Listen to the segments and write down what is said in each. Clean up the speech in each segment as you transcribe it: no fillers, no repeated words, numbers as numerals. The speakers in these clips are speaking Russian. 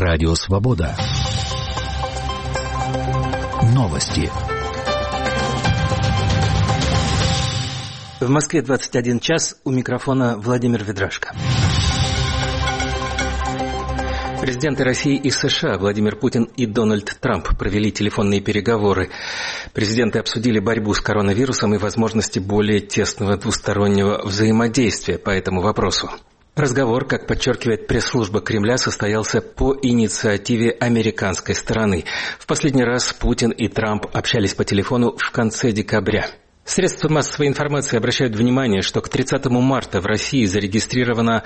Радио Свобода. Новости. В Москве 21 час. У микрофона Владимир Ведрашко. Президенты России и США Владимир Путин и Дональд Трамп провели телефонные переговоры. Президенты обсудили борьбу с коронавирусом и возможности более тесного двустороннего взаимодействия по этому вопросу. Разговор, как подчеркивает пресс-служба Кремля, состоялся по инициативе американской стороны. В последний раз Путин и Трамп общались по телефону в конце декабря. Средства массовой информации обращают внимание, что к 30 марта в России зарегистрировано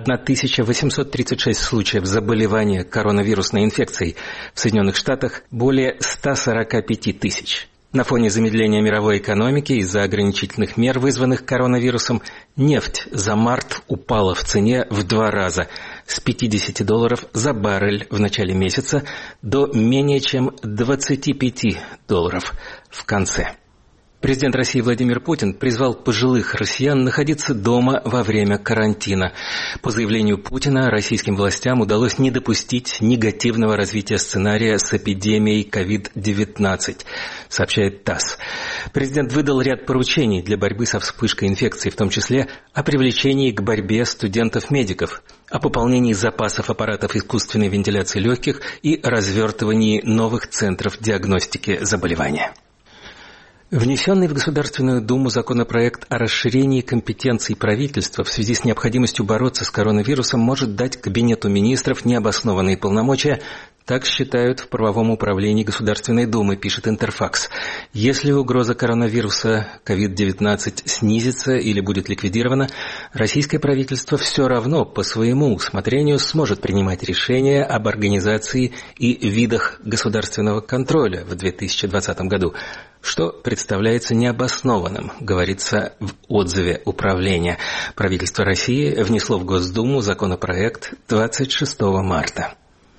1836 случаев заболевания коронавирусной инфекцией. В Соединенных Штатах более 145 тысяч. На фоне замедления мировой экономики из-за ограничительных мер, вызванных коронавирусом, нефть за март упала в цене в 2 раза – с $50 за баррель в начале месяца до менее чем $25 в конце. Президент России Владимир Путин призвал пожилых россиян находиться дома во время карантина. По заявлению Путина, российским властям удалось не допустить негативного развития сценария с эпидемией COVID-19, сообщает ТАСС. Президент выдал ряд поручений для борьбы со вспышкой инфекции, в том числе о привлечении к борьбе студентов-медиков, о пополнении запасов аппаратов искусственной вентиляции легких и развертывании новых центров диагностики заболевания. Внесенный в Государственную Думу законопроект о расширении компетенций правительства в связи с необходимостью бороться с коронавирусом может дать Кабинету министров необоснованные полномочия. Так считают в правовом управлении Государственной Думы, пишет Интерфакс. Если угроза коронавируса COVID-19 снизится или будет ликвидирована, российское правительство все равно по своему усмотрению сможет принимать решения об организации и видах государственного контроля в 2020 году, что представляется необоснованным, говорится в отзыве управления. Правительство России внесло в Госдуму законопроект 26 марта.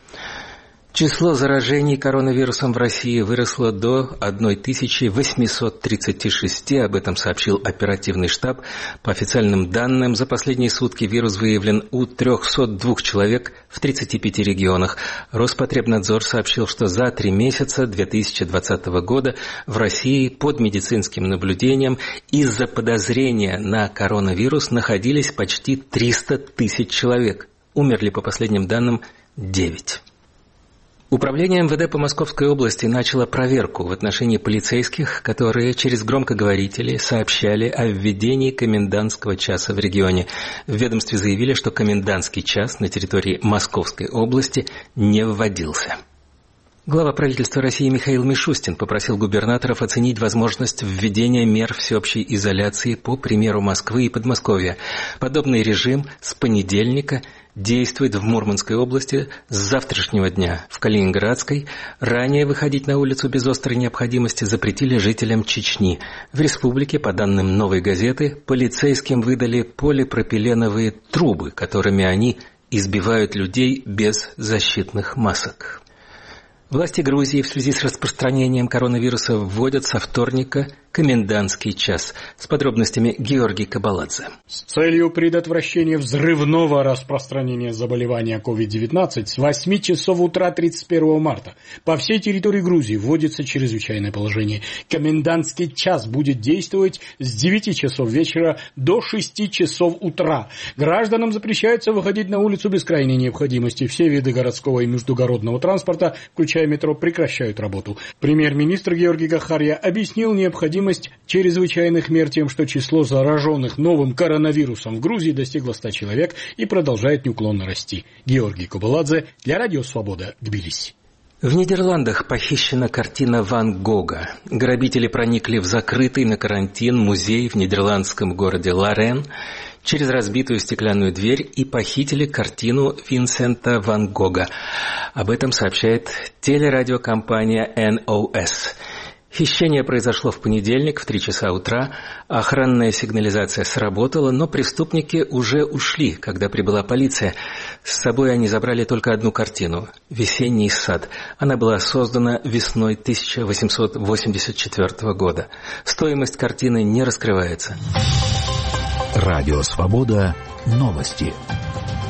Число заражений коронавирусом в России выросло до 1836, об этом сообщил оперативный штаб. По официальным данным, за последние сутки вирус выявлен у 302 человек в 35 регионах. Роспотребнадзор сообщил, что за 3 месяца 2020 года в России под медицинским наблюдением из-за подозрения на коронавирус находились почти 300 тысяч человек. Умерли, по последним данным, 9. Управление МВД по Московской области начало проверку в отношении полицейских, которые через громкоговорители сообщали о введении комендантского часа в регионе. В ведомстве заявили, что комендантский час на территории Московской области не вводился. Глава правительства России Михаил Мишустин попросил губернаторов оценить возможность введения мер всеобщей изоляции по примеру Москвы и Подмосковья. Подобный режим с понедельника действует в Мурманской области с завтрашнего дня. В Калининградской ранее выходить на улицу без острой необходимости запретили жителям Чечни. В республике, по данным «Новой газеты», полицейским выдали полипропиленовые трубы, которыми они избивают людей без защитных масок. Власти Грузии в связи с распространением коронавируса вводят со вторника комендантский час. С подробностями Георгий Кабаладзе. С целью предотвращения взрывного распространения заболевания COVID-19 с 8 часов утра 31 марта по всей территории Грузии вводится чрезвычайное положение. Комендантский час будет действовать с 9 часов вечера до 6 часов утра. Гражданам запрещается выходить на улицу без крайней необходимости. Все виды городского и междугородного транспорта, включая метро, прекращают работу. Премьер-министр Георгий Гахария объяснил необходимость чрезвычайных мер тем, что число зараженных новым коронавирусом в Грузии достигло 100 человек и продолжает неуклонно расти. Георгий Кабаладзе для Радио Свобода, Тбилиси. В Нидерландах похищена картина Ван Гога. Грабители проникли в закрытый на карантин музей в нидерландском городе Лорен через разбитую стеклянную дверь и похитили картину Винсента Ван Гога. Об этом сообщает телерадиокомпания NOS. Хищение произошло в понедельник в 3 часа утра. Охранная сигнализация сработала, но преступники уже ушли, когда прибыла полиция. С собой они забрали только одну картину – «Весенний сад». Она была создана весной 1884 года. Стоимость картины не раскрывается. Радио Свобода. Новости.